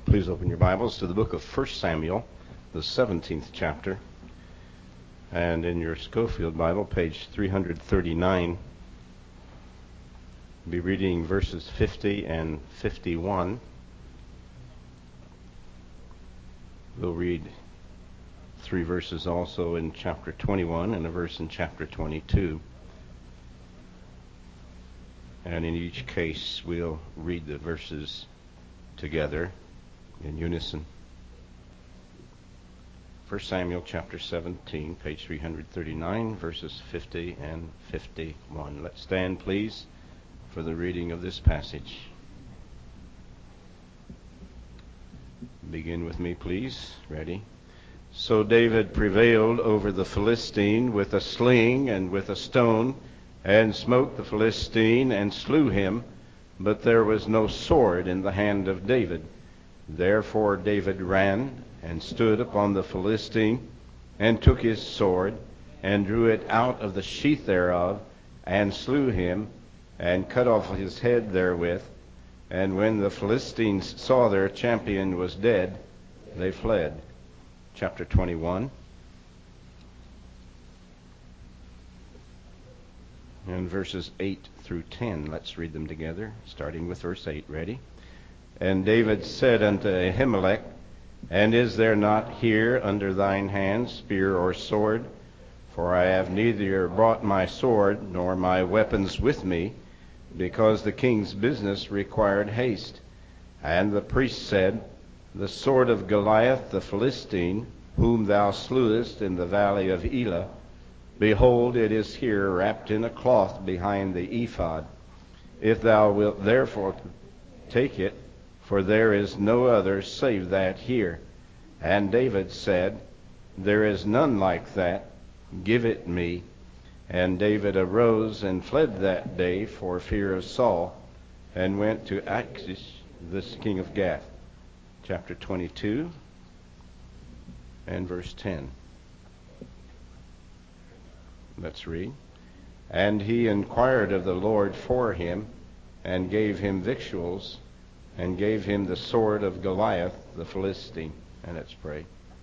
Please open your Bibles to the book of 1 Samuel, the 17th chapter. And in your Schofield Bible, page 339, we'll be reading verses 50 and 51. We'll read 3 verses also in chapter 21 and a verse in chapter 22. And in each case, we'll read the verses together in unison. 1 Samuel chapter 17, page 339, verses 50 and 51. Let's stand, please, for the reading of this passage. Begin with me, please. Ready? So David prevailed over the Philistine with a sling and with a stone, and smote the Philistine and slew him, but there was no sword in the hand of David. Therefore David ran and stood upon the Philistine, and took his sword, and drew it out of the sheath thereof, and slew him, and cut off his head therewith. And when the Philistines saw their champion was dead, they fled. Chapter 21. And verses 8 through 10. Let's read them together, starting with verse 8. Ready? And David said unto Ahimelech, And is there not here under thine hand spear or sword? For I have neither brought my sword nor my weapons with me, because the king's business required haste. And the priest said, The sword of Goliath the Philistine, whom thou slewest in the valley of Elah, behold, it is here wrapped in a cloth behind the ephod. If thou wilt therefore take it, for there is no other save that here. And David said, There is none like that. Give it me. And David arose and fled that day for fear of Saul, and went to Achish, the king of Gath. Chapter 22 and verse 10. Let's read. And he inquired of the Lord for him, and gave him victuals, and gave him the sword of Goliath the Philistine. And let's pray.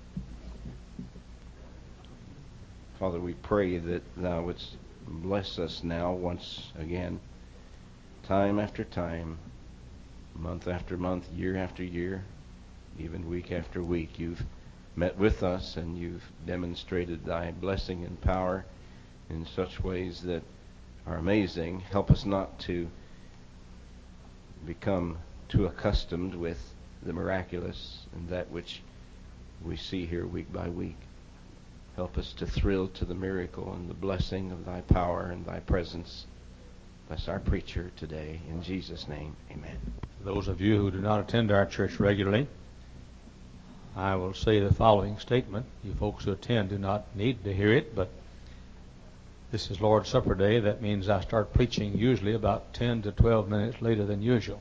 Father, we pray that thou wouldst bless us now once again, time after time, month after month, year after year, even week after week. You've met with us, and you've demonstrated thy blessing and power in such ways that are amazing. Help us not to become too accustomed with the miraculous and that which we see here week by week. Help us to thrill to the miracle and the blessing of thy power and thy presence. Bless our preacher today. In Jesus' name, amen. Those of you who do not attend our church regularly, I will say the following statement. You folks who attend do not need to hear it, but this is Lord's Supper Day. That means I start preaching usually about 10 to 12 minutes later than usual.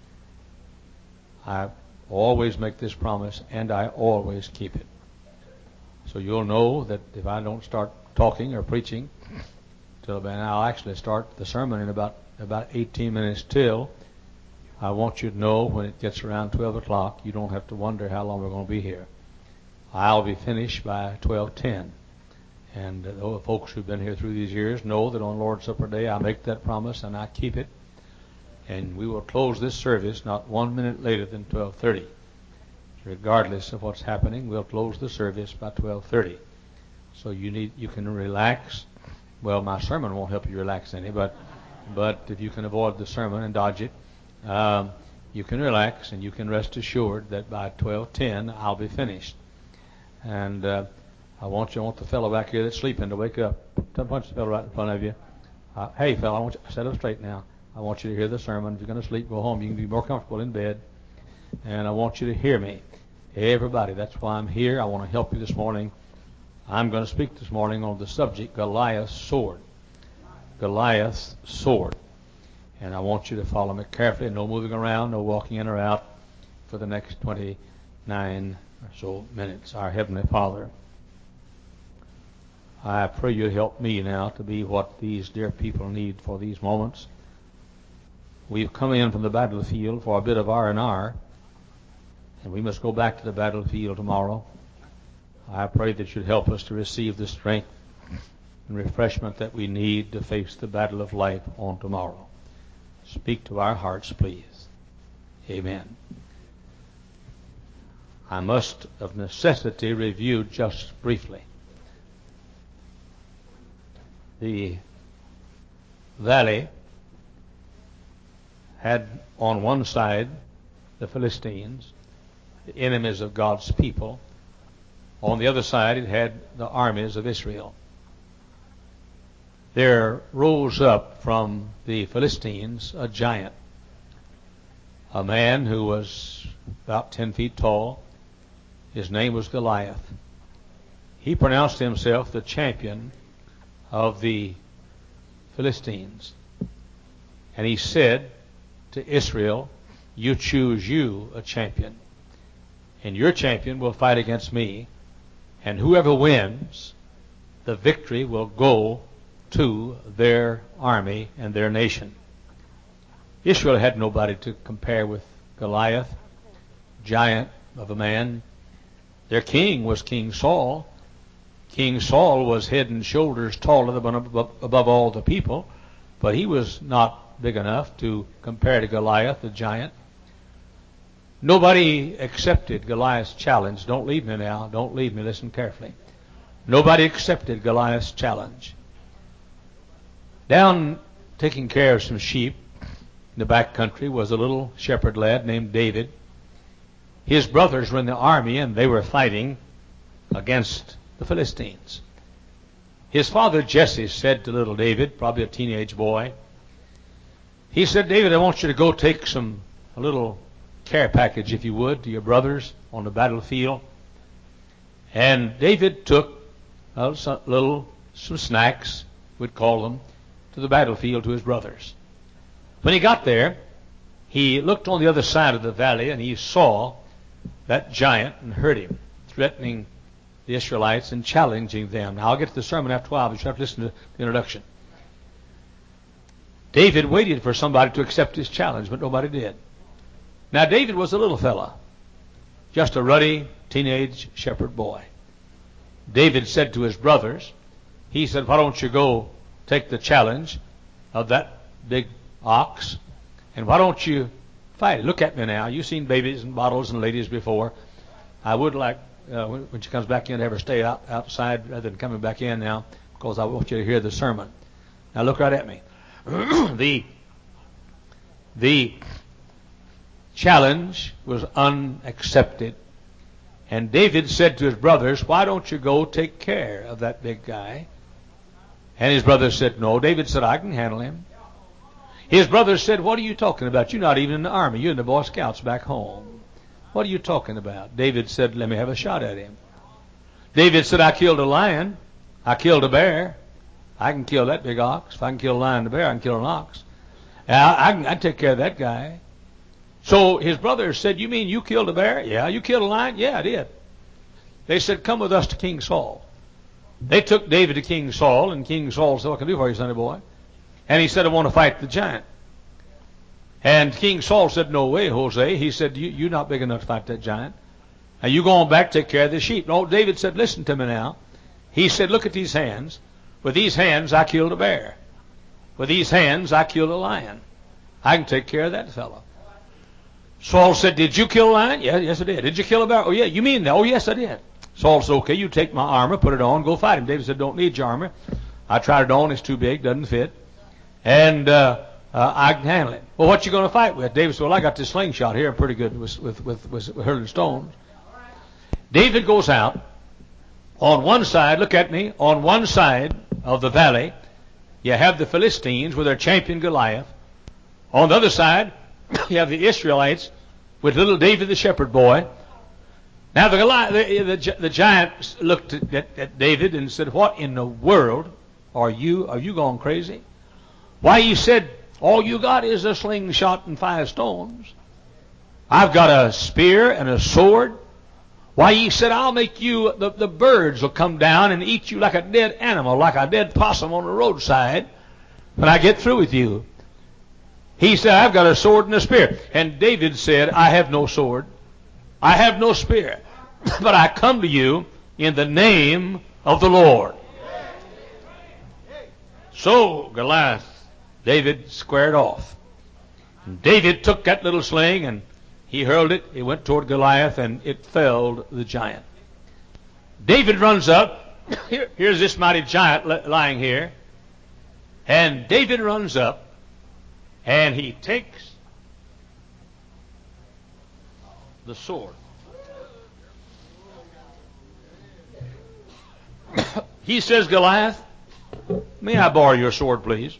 I always make this promise, and I always keep it. So you'll know that if I don't start talking or preaching till then, I'll actually start the sermon in about 18 minutes till. I want you to know when it gets around 12 o'clock, you don't have to wonder how long we're going to be here. I'll be finished by 12:10. And the folks who've been here through these years know that on Lord's Supper Day I make that promise and I keep it. And we will close this service not 1 minute later than 12:30. Regardless of what's happening, we'll close the service by 12:30. So you can relax. Well, my sermon won't help you relax any, but if you can avoid the sermon and dodge it, you can relax, and you can rest assured that by 12:10 I'll be finished. And I want the fellow back here that's sleeping to wake up. Punch the fellow right in front of you. Hey, fellow, I want you to sit up straight now. I want you to hear the sermon. If you're going to sleep, go home. You can be more comfortable in bed. And I want you to hear me. Everybody, that's why I'm here. I want to help you this morning. I'm going to speak this morning on the subject, Goliath's sword. Goliath's sword. And I want you to follow me carefully. No moving around, no walking in or out for the next 29 or so minutes. Our Heavenly Father, I pray you help me now to be what these dear people need for these moments. We've come in from the battlefield for a bit of R&R, and we must go back to the battlefield tomorrow. I pray that you'd help us to receive the strength and refreshment that we need to face the battle of life on tomorrow. Speak to our hearts, please. Amen. I must, of necessity, review just briefly the valley had on one side the Philistines, the enemies of God's people. On the other side it had the armies of Israel. There rose up from the Philistines a giant, a man who was about 10 feet tall. His name was Goliath. He pronounced himself the champion of the Philistines. And he said to Israel, you choose you a champion, and your champion will fight against me, and whoever wins, the victory will go to their army and their nation. Israel had nobody to compare with Goliath, giant of a man. Their king was King Saul. King Saul was head and shoulders taller above all the people, but he was not big enough to compare to Goliath, the giant. Nobody accepted Goliath's challenge. Don't leave me now. Don't leave me. Listen carefully. Nobody accepted Goliath's challenge. Down taking care of some sheep in the back country was a little shepherd lad named David. His brothers were in the army, and they were fighting against the Philistines. His father Jesse said to little David, probably a teenage boy, he said, David, I want you to go take a little care package, if you would, to your brothers on the battlefield. And David took some snacks, we'd call them, to the battlefield to his brothers. When he got there, he looked on the other side of the valley, and he saw that giant and heard him threatening the Israelites and challenging them. Now, I'll get to the sermon after a while, but you have to listen to the introduction. David waited for somebody to accept his challenge, but nobody did. Now, David was a little fella, just a ruddy teenage shepherd boy. David said to his brothers, he said, why don't you go take the challenge of that big ox, and why don't you fight it? Look at me now. You've seen babies and bottles and ladies before. I would like, when she comes back in, to have her stay outside rather than coming back in now, because I want you to hear the sermon. Now look right at me. The challenge was unaccepted. And David said to his brothers, why don't you go take care of that big guy? And his brothers said, no. David said, I can handle him. His brothers said, what are you talking about? You're not even in the army. You're in the Boy Scouts back home. What are you talking about? David said, let me have a shot at him. David said, I killed a lion. I killed a bear. I can kill that big ox. If I can kill a lion and a bear, I can kill an ox. I take care of that guy. So his brothers said, you mean you killed a bear? Yeah. You killed a lion? Yeah, I did. They said, come with us to King Saul. They took David to King Saul, and King Saul said, what can I do for you, sonny boy? And he said, I want to fight the giant. And King Saul said, no way, Jose. He said, you're not big enough to fight that giant. Now you go on back, take care of the sheep. No, David said, listen to me now. He said, look at these hands. With these hands, I killed a bear. With these hands, I killed a lion. I can take care of that fellow. Saul said, did you kill a lion? Yeah, yes, I did. Did you kill a bear? Oh, yeah, you mean that? Oh, yes, I did. Saul said, okay, you take my armor, put it on, go fight him. David said, don't need your armor. I tried it on, it's too big, doesn't fit. And I can handle it. Well, what you going to fight with? David said, well, I got this slingshot here. I'm pretty good with hurling stones. David goes out. On one side, look at me, on one side of the valley, you have the Philistines with their champion Goliath. On the other side, you have the Israelites with little David the shepherd boy. Now the giant looked at David and said, what in the world are you going crazy? Why, he said, all you got is a slingshot and 5 stones. I've got a spear and a sword. Why, he said, I'll make you, the birds will come down and eat you like a dead animal, like a dead possum on the roadside when I get through with you. He said, I've got a sword and a spear. And David said, I have no sword. I have no spear, but I come to you in the name of the Lord. So Goliath, David squared off. And David took that little sling and he hurled it. It went toward Goliath and it felled the giant. David runs up. Here's this mighty giant lying here. And David runs up and he takes the sword. He says, Goliath, may I borrow your sword, please?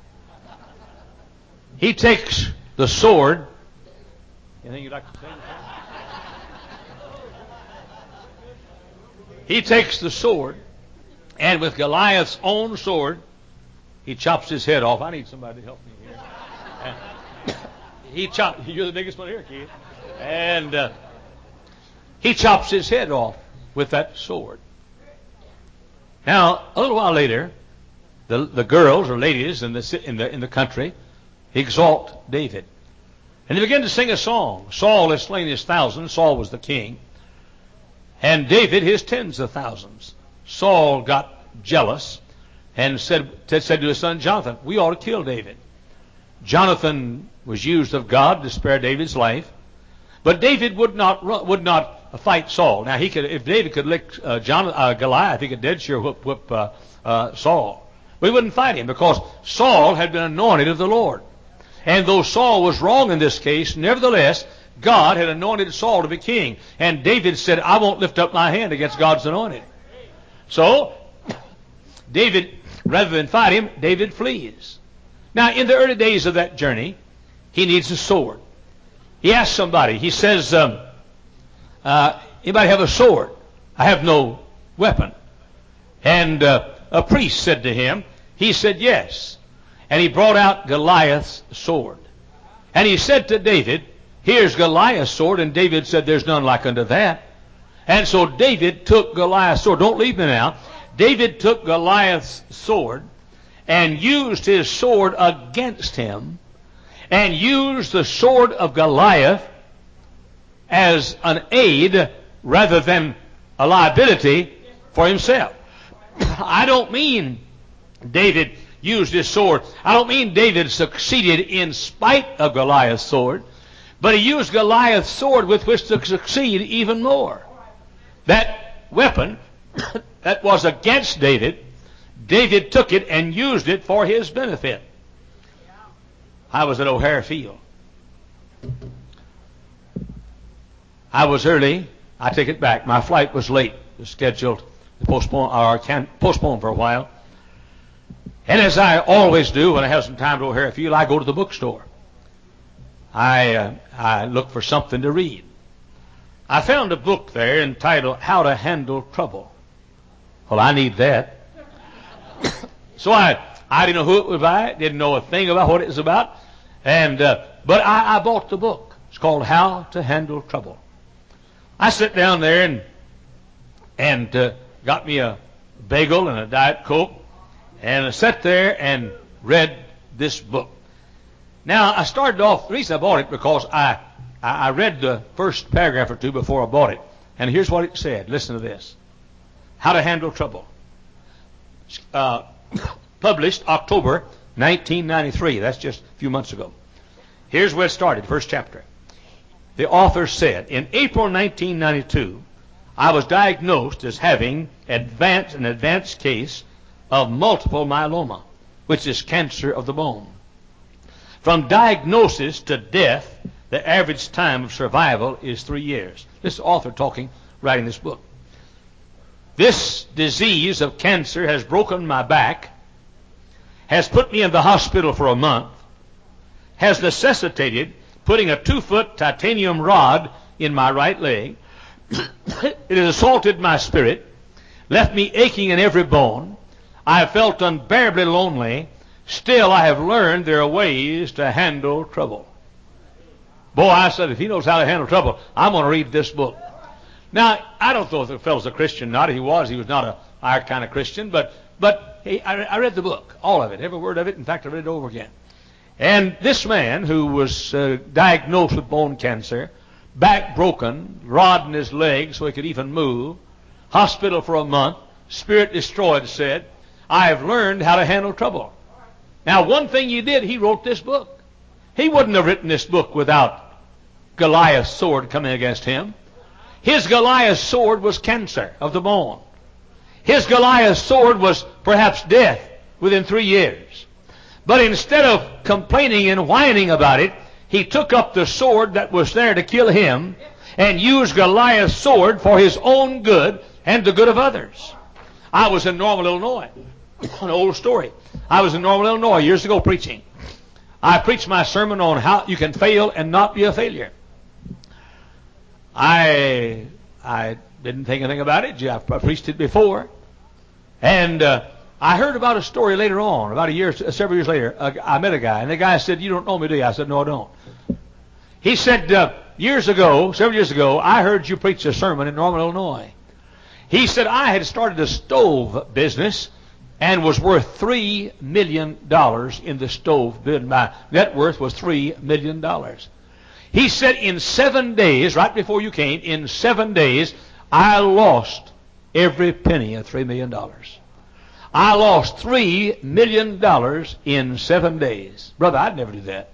He takes the sword. Anything you'd like to say? He takes the sword, and with Goliath's own sword, he chops his head off. I need somebody to help me here. You're the biggest one here, Keith. And he chops his head off with that sword. Now, a little while later, the girls or ladies in the country exalt David. And they begin to sing a song. Saul has slain his thousands. Saul was the king. And David his tens of thousands. Saul got jealous and said to his son Jonathan, we ought to kill David. Jonathan was used of God to spare David's life. But David would not fight Saul. Now, if David could lick Goliath, he could dead sure whip Saul. But he wouldn't fight him because Saul had been anointed of the Lord. And though Saul was wrong in this case, nevertheless, God had anointed Saul to be king. And David said, I won't lift up my hand against God's anointed. So, David, rather than fight him, David flees. Now, in the early days of that journey, he needs a sword. He asks somebody, he says, anybody have a sword? I have no weapon. And a priest said to him, he said, yes. And he brought out Goliath's sword. And he said to David, here's Goliath's sword. And David said, there's none like unto that. And so David took Goliath's sword. Don't leave me now. David took Goliath's sword and used his sword against him and used the sword of Goliath as an aid rather than a liability for himself. I don't mean David used his sword. I don't mean David succeeded in spite of Goliath's sword, but he used Goliath's sword with which to succeed even more. That weapon that was against David, David took it and used it for his benefit. I was at O'Hare Field. I was early. I take it back. My flight was late. It was scheduled to postpone for a while. And as I always do when I have some time to O'Hare Field, I go to the bookstore. I look for something to read. I found a book there entitled How to Handle Trouble. Well, I need that. So I didn't know who it was by, didn't know a thing about what it was about, but I bought the book. It's called How to Handle Trouble. I sat down there and got me a bagel and a Diet Coke, and I sat there and read this book. Now, I started off, the reason I bought it, because I read the first paragraph or two before I bought it. And here's what it said. Listen to this. How to Handle Trouble. Published October 1993. That's just a few months ago. Here's where it started, first chapter. The author said, in April 1992, I was diagnosed as having an advanced case of multiple myeloma, which is cancer of the bone. From diagnosis to death, the average time of survival is 3 years. This is the author talking, writing this book. This disease of cancer has broken my back, has put me in the hospital for a month, has necessitated putting a 2-foot titanium rod in my right leg. It has assaulted my spirit, left me aching in every bone. I have felt unbearably lonely. Still, I have learned there are ways to handle trouble. Boy, I said, if he knows how to handle trouble, I'm going to read this book. Now, I don't know if the fellow's a Christian or not. He was not our kind of Christian, but I read the book, all of it, every word of it. In fact, I read it over again. And this man who was diagnosed with bone cancer back broken, rod in his leg so he could even move, hospital for a month, spirit destroyed, said, I have learned how to handle trouble. Now, one thing he did, he wrote this book. He wouldn't have written this book without Goliath's sword coming against him. His Goliath's sword was cancer of the bone. His Goliath's sword was perhaps death within 3 years. But instead of complaining and whining about it, he took up the sword that was there to kill him and used Goliath's sword for his own good and the good of others. I was in Normal, Illinois. An old story. I was in Normal, Illinois years ago preaching. I preached my sermon on how you can fail and not be a failure. I didn't think anything about it. I preached it before. And I heard about a story later on, about several years later. I met a guy, and the guy said, you don't know me, do you? I said, no, I don't. He said, several years ago, I heard you preach a sermon in Normal, Illinois. He said, I had started a stove business and was worth $3 million in the stove business. My net worth was $3 million. He said, in 7 days, right before you came, in 7 days, I lost every penny of $3 million. I lost $3 million in 7 days. Brother, I'd never do that.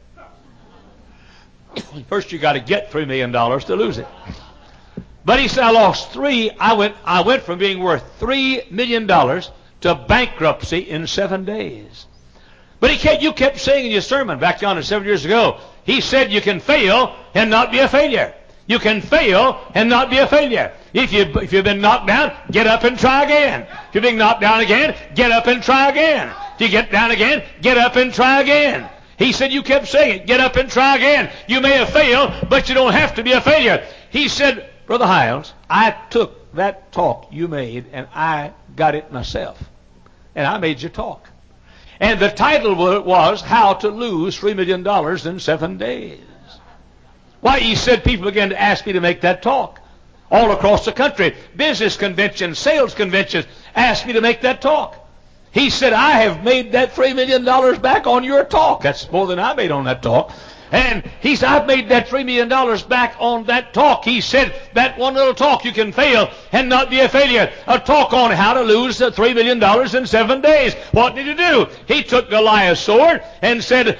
First, you got to get $3 million to lose it. But he said, I lost three. I went from being worth $3 million to bankruptcy in 7 days. But you kept saying in your sermon back on 7 years ago, he said you can fail and not be a failure. You can fail and not be a failure. If you've been knocked down, get up and try again. If you've been knocked down again, get up and try again. If you get down again, get up and try again. He said you kept saying it, get up and try again. You may have failed, but you don't have to be a failure. He said, Brother Hiles, I took that talk you made and I got it myself. And I made your talk. And the title was How to Lose $3 Million in 7 days. Why, he said people began to ask me to make that talk. All across the country, business conventions, sales conventions, asked me to make that talk. He said, I have made that $3 million back on your talk. That's more than I made on that talk. And he said, I've made that $3 million back on that talk. He said, that one little talk, you can fail and not be a failure. A talk on how to lose $3 million in 7 days. What did he do? He took Goliath's sword and said,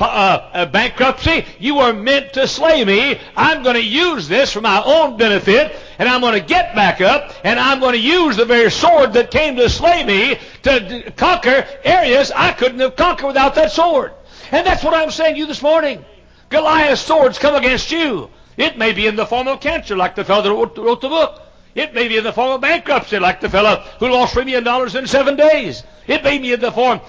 bankruptcy, you were meant to slay me. I'm going to use this for my own benefit, and I'm going to get back up, and I'm going to use the very sword that came to slay me to conquer areas I couldn't have conquered without that sword. And that's what I'm saying to you this morning. Goliath's swords come against you. It may be in the form of cancer, like the fellow that wrote the book. It may be in the form of bankruptcy, like the fellow who lost $3 million in 7 days. It may be in the form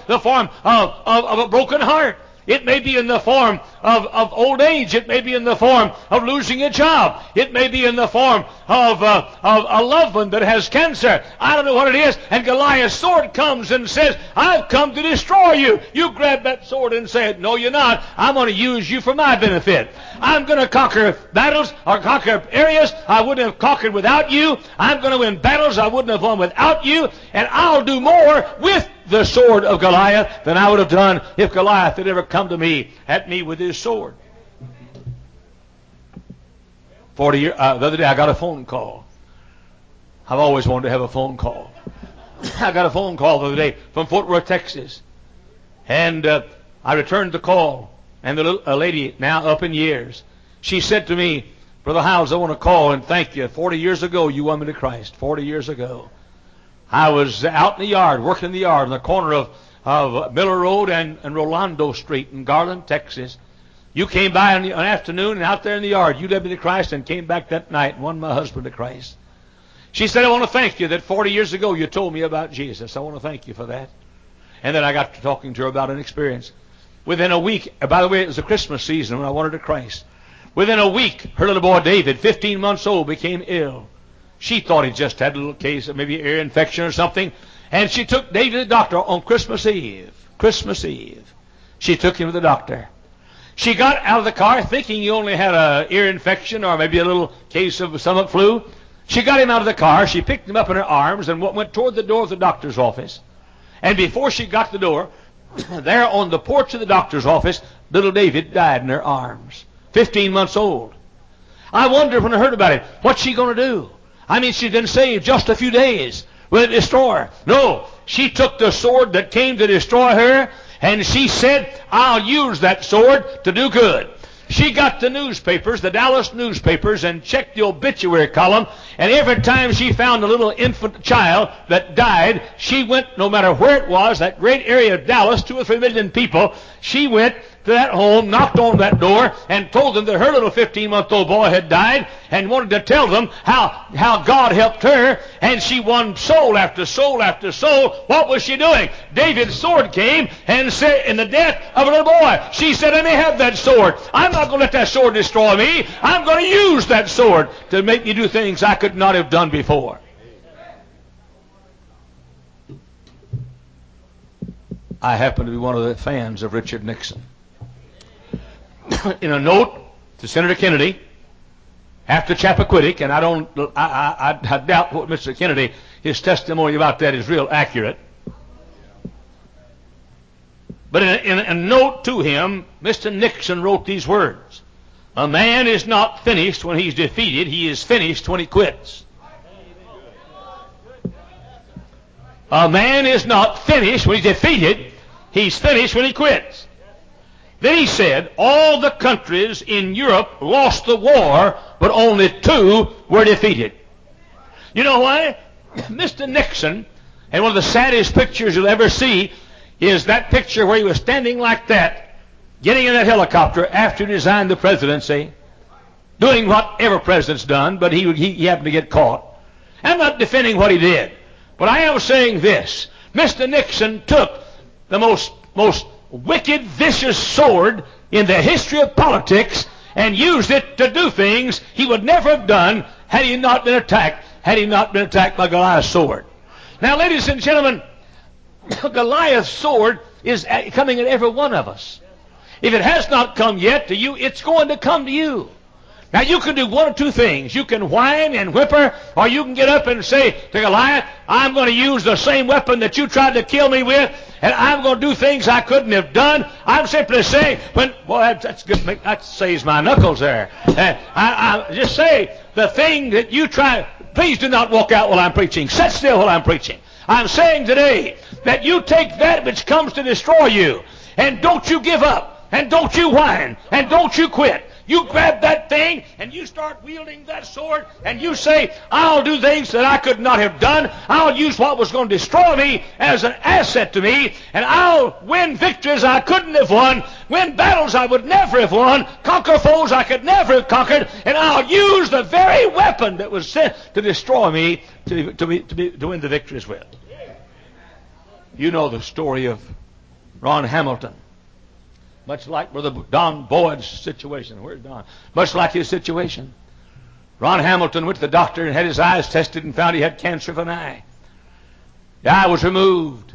of a broken heart. It may be in the form of old age. It may be in the form of losing a job. It may be in the form of a loved one that has cancer. I don't know what it is. And Goliath's sword comes and says, I've come to destroy you. You grab that sword and say, no, you're not. I'm going to use you for my benefit. I'm going to conquer battles or conquer areas I wouldn't have conquered without you. I'm going to win battles I wouldn't have won without you. And I'll do more with the sword of Goliath than I would have done if Goliath had ever come to me at me with his sword. 40 years, the other day I got a phone call. I've always wanted to have a phone call. I got a phone call the other day from Fort Worth, Texas. And I returned the call. And a lady now up in years, she said to me, Brother Hiles, I want to call and thank you. 40 years ago you won me to Christ. 40 years ago. I was out in the yard, working in the yard, on the corner of Miller Road and Rolando Street in Garland, Texas. You came by on an afternoon and out there in the yard, you led me to Christ and came back that night and won my husband to Christ. She said, I want to thank you that 40 years ago you told me about Jesus. I want to thank you for that. And then I got to talking to her about an experience. Within a week, by the way, it was the Christmas season when I won her to Christ. Within a week, her little boy David, 15 months old, became ill. She thought he just had a little case of maybe ear infection or something. And she took David to the doctor on Christmas Eve. Christmas Eve. She took him to the doctor. She got out of the car thinking he only had an ear infection or maybe a little case of stomach flu. She got him out of the car. She picked him up in her arms and went toward the door of the doctor's office. And before she got to the door, there on the porch of the doctor's office, little David died in her arms. 15 months old. I wondered when I heard about it, what's she going to do? I mean, she'd been saved just a few days. Will it destroy her? No. She took the sword that came to destroy her, and she said, I'll use that sword to do good. She got the newspapers, the Dallas newspapers, and checked the obituary column, and every time she found a little infant child that died, she went, no matter where it was, that great area of Dallas, 2 or 3 million people, she went to that home, knocked on that door, and told them that her little 15-month-old boy had died, and wanted to tell them how God helped her, and she won soul after soul after soul. What was she doing? David's sword came and said, in the death of a little boy, she said, let me have that sword. I'm not going to let that sword destroy me. I'm going to use that sword to make me do things I could not have done before. I happen to be one of the fans of Richard Nixon. In a note to Senator Kennedy after Chappaquiddick, and I doubt what Mr. Kennedy, his testimony about that is real accurate. But in a note to him, Mr. Nixon wrote these words: a man is not finished when he's defeated, he is finished when he quits. A man is not finished when he's defeated, he's finished when he quits. Then he said, all the countries in Europe lost the war, but only 2 were defeated. You know why? Mr. Nixon, and one of the saddest pictures you'll ever see is that picture where he was standing like that, getting in that helicopter after he resigned the presidency, doing what every president's done, but he happened to get caught. I'm not defending what he did, but I am saying this. Mr. Nixon took the most wicked, vicious sword in the history of politics and used it to do things he would never have done had he not been attacked by Goliath's sword. Now, ladies and gentlemen, Goliath's sword is coming at every one of us. If it has not come yet to you, it's going to come to you. Now, you can do one of 2 things. You can whine and whimper, or you can get up and say to Goliath, I'm going to use the same weapon that you tried to kill me with, and I'm going to do things I couldn't have done. I'm simply saying, that's good. That saves my knuckles there. I just say the thing that you try. Please do not walk out while I'm preaching. Sit still while I'm preaching. I'm saying today that you take that which comes to destroy you, and don't you give up, and don't you whine, and don't you quit. You grab that thing and you start wielding that sword and you say, I'll do things that I could not have done. I'll use what was going to destroy me as an asset to me, and I'll win victories I couldn't have won, win battles I would never have won, conquer foes I could never have conquered, and I'll use the very weapon that was sent to destroy me to win the victories with. You know the story of Ron Hamilton. Much like Brother Don Boyd's situation. Where's Don? Much like his situation. Ron Hamilton went to the doctor and had his eyes tested and found he had cancer of an eye. The eye was removed.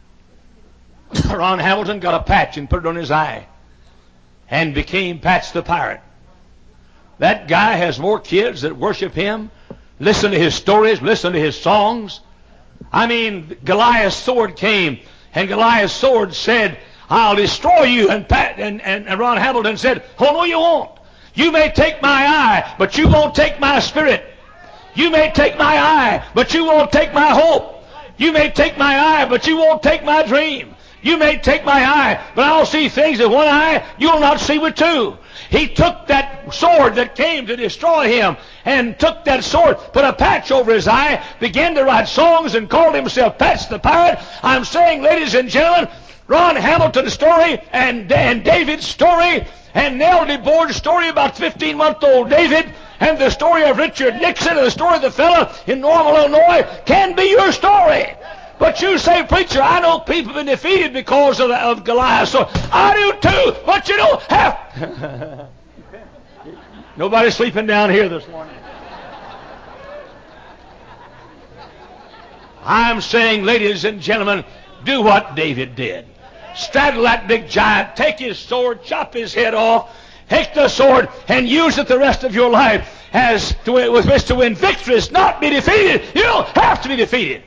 Ron Hamilton got a patch and put it on his eye and became Patch the Pirate. That guy has more kids that worship him, listen to his stories, listen to his songs. I mean, Goliath's sword came, and Goliath's sword said, I'll destroy you. And Ron Hamilton said, oh, no, you won't. You may take my eye, but you won't take my spirit. You may take my eye, but you won't take my hope. You may take my eye, but you won't take my dream. You may take my eye, but I'll see things with one eye you'll not see with 2. He took that sword that came to destroy him and took that sword, put a patch over his eye, began to write songs and called himself Patch the Pirate. I'm saying, ladies and gentlemen, Ron Hamilton's story and David's story and Nell DeBoer's story about 15-month-old David and the story of Richard Nixon and the story of the fellow in Normal, Illinois can be your story. But you say, preacher, I know people have been defeated because of Goliath. So I do too, but you don't have. Nobody's sleeping down here this morning. I'm saying, ladies and gentlemen, do what David did. Straddle that big giant, take his sword, chop his head off, take the sword and use it the rest of your life with which to win victories, not be defeated. You don't have to be defeated.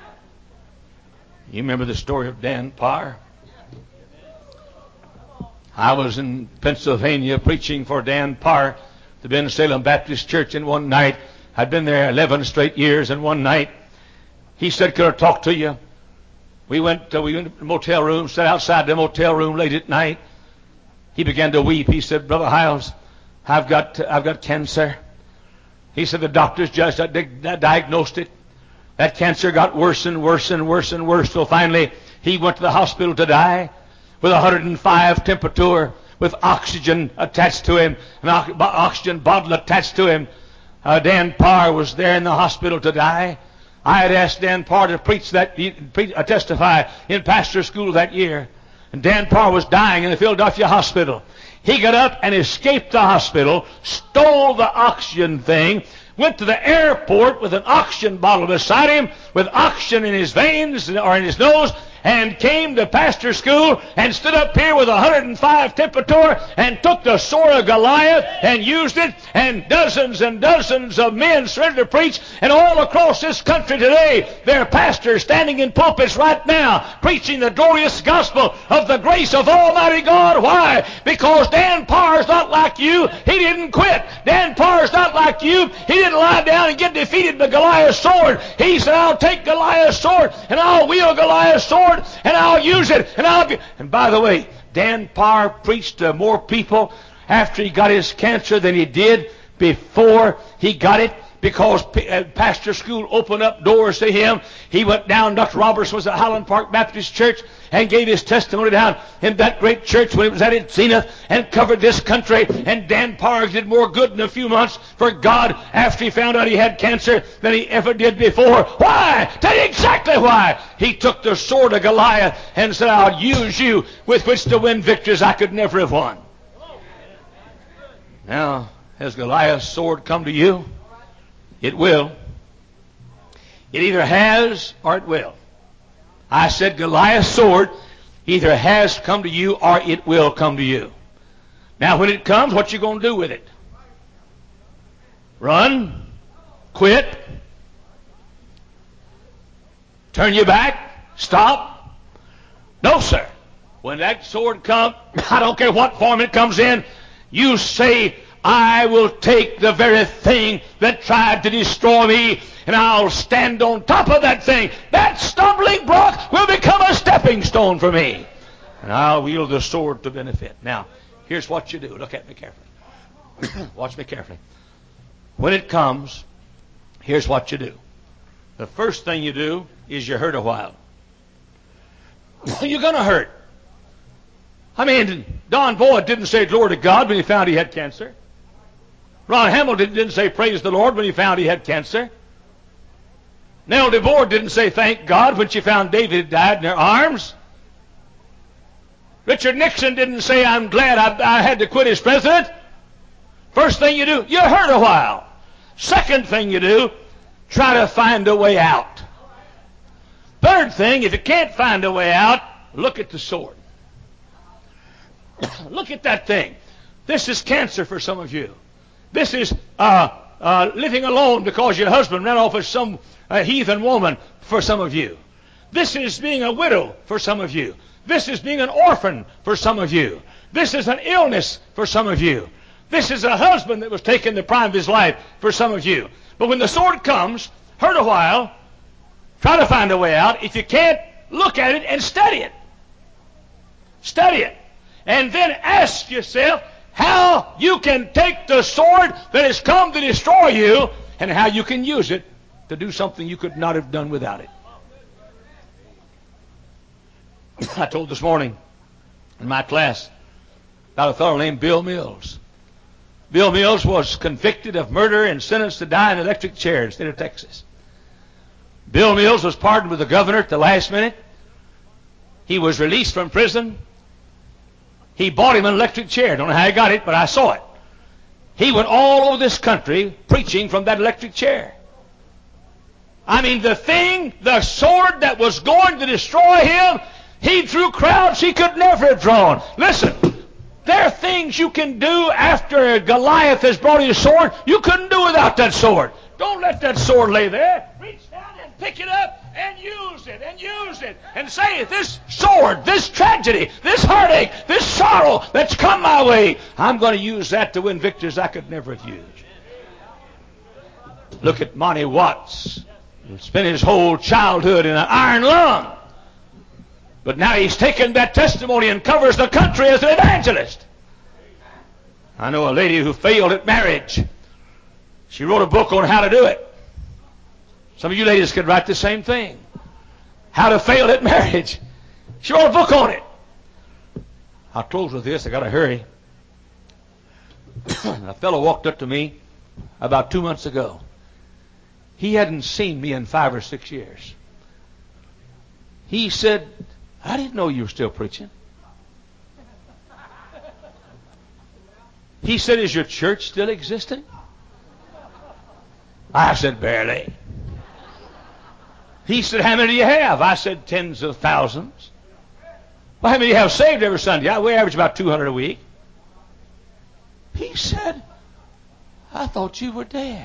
You remember the story of Dan Parr? I was in Pennsylvania preaching for Dan Parr, the Ben-Salem Baptist Church, and one night, I'd been there 11 straight years, and one night, he said, "Could I talk to you?" We went to the motel room, sat outside the motel room late at night. He began to weep. He said, "Brother Hiles, I've got cancer." He said the doctors just diagnosed it. That cancer got worse and worse and worse and worse, till finally he went to the hospital to die with 105 temperature, with oxygen attached to him, an oxygen bottle attached to him. Dan Parr was there in the hospital to die. I had asked Dan Parr to testify in pastor school that year. And Dan Parr was dying in the Philadelphia hospital. He got up and escaped the hospital, stole the oxygen thing, went to the airport with an oxygen bottle beside him, with oxygen in his veins or in his nose, and came to pastor school and stood up here with 105 temperature and took the sword of Goliath and used it, and dozens of men started to preach. And all across this country today, there are pastors standing in pulpits right now preaching the glorious gospel of the grace of Almighty God. Why? Because Dan Parr's not like you. He didn't quit. Dan Parr's not like you. He didn't lie down and get defeated by Goliath's sword. He said, "I'll take Goliath's sword and I'll wield Goliath's sword and I'll use it." And by the way, Dan Parr preached to more people after he got his cancer than he did before he got it, because pastor school opened up doors to him. He went down. Dr. Roberts was at Highland Park Baptist Church and gave his testimony down in that great church when it was at its zenith, and covered this country. And Dan Parr did more good in a few months for God after he found out he had cancer than he ever did before. Why? Tell you exactly why. He took the sword of Goliath and said, "I'll use you with which to win victories I could never have won." Now, has Goliath's sword come to you? It will. It either has or it will. I said Goliath's sword either has come to you or it will come to you. Now, when it comes, what you going to do with it? Run? Quit? Turn your back? Stop? No, sir. When that sword comes, I don't care what form it comes in, you say, "I will take the very thing that tried to destroy me, and I'll stand on top of that thing. That stumbling block will become a stepping stone for me, and I'll wield the sword to benefit." Now, here's what you do. Look at me carefully. Watch me carefully. When it comes, here's what you do. The first thing you do is you hurt a while. You're going to hurt. I mean, Don Boyd didn't say glory to God when he found he had cancer. Ron Hamilton didn't say praise the Lord when he found he had cancer. Nell DeBoer didn't say thank God when she found David had died in her arms. Richard Nixon didn't say I'm glad I had to quit as president. First thing you do, you hurt a while. Second thing you do, try to find a way out. Third thing, if you can't find a way out, look at the sword. Look at that thing. This is cancer for some of you. This is living alone because your husband ran off with some heathen woman for some of you. This is being a widow for some of you. This is being an orphan for some of you. This is an illness for some of you. This is a husband that was taking the prime of his life for some of you. But when the sword comes, hurt a while, try to find a way out. If you can't, look at it and study it. Study it. And then ask yourself how you can take the sword that has come to destroy you and how you can use it to do something you could not have done without it. I told this morning in my class about a fellow named Bill Mills. Bill Mills was convicted of murder and sentenced to die in an electric chair in the state of Texas. Bill Mills was pardoned with the governor at the last minute. He was released from prison. He bought him an electric chair. Don't know how he got it, but I saw it. He went all over this country preaching from that electric chair. I mean, the sword that was going to destroy him, he drew crowds he could never have drawn. Listen, there are things you can do after Goliath has brought his sword you couldn't do without that sword. Don't let that sword lay there. Reach down and pick it up and use it and use it and say, this sword, this tragedy, this heartache, this sorrow that's come my way, I'm going to use that to win victories I could never have used. Look at Monty Watts. He spent his whole childhood in an iron lung. But now he's taken that testimony and covers the country as an evangelist. I know a lady who failed at marriage. She wrote a book on how to do it. Some of you ladies could write the same thing. How to fail at marriage. She wrote a book on it. I'll close with this. I got to hurry. A fellow walked up to me about 2 months ago. He hadn't seen me in 5 or 6 years. He said, I didn't know you were still preaching. He said, is your church still existing? I said, barely. He said, how many do you have? I said, tens of thousands. Well, how many do you have saved every Sunday? We average about 200 a week. He said, I thought you were dead.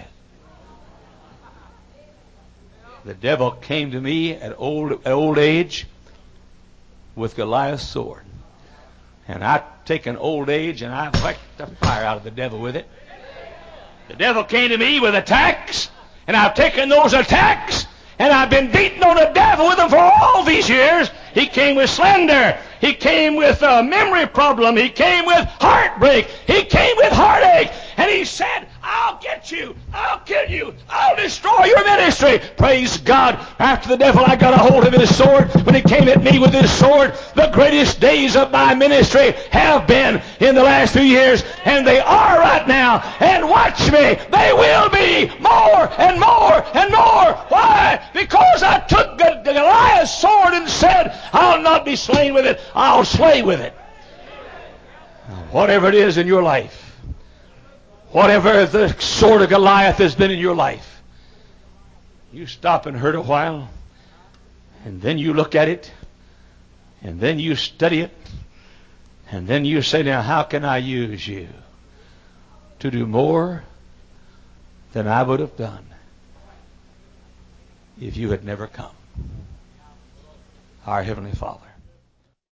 The devil came to me at old age with Goliath's sword. And I take an old age and I whacked the fire out of the devil with it. The devil came to me with attacks, and I've taken those attacks, and I've been beating on the devil with them for all these years. He came with slander. He came with a memory problem. He came with heartbreak. He came with heartache. And he said, I'll get you. I'll kill you. I'll destroy your ministry. Praise God. After the devil, I got a hold of his sword. When he came at me with his sword, the greatest days of my ministry have been in the last few years. And they are right now. And watch me. They will be more and more and more. Why? Because I took Goliath's sword and said, I'll not be slain with it. I'll slay with it. Whatever it is in your life, whatever the sword of Goliath has been in your life, you stop and hurt a while, and then you look at it, and then you study it, and then you say, now how can I use you to do more than I would have done if you had never come? Our Heavenly Father,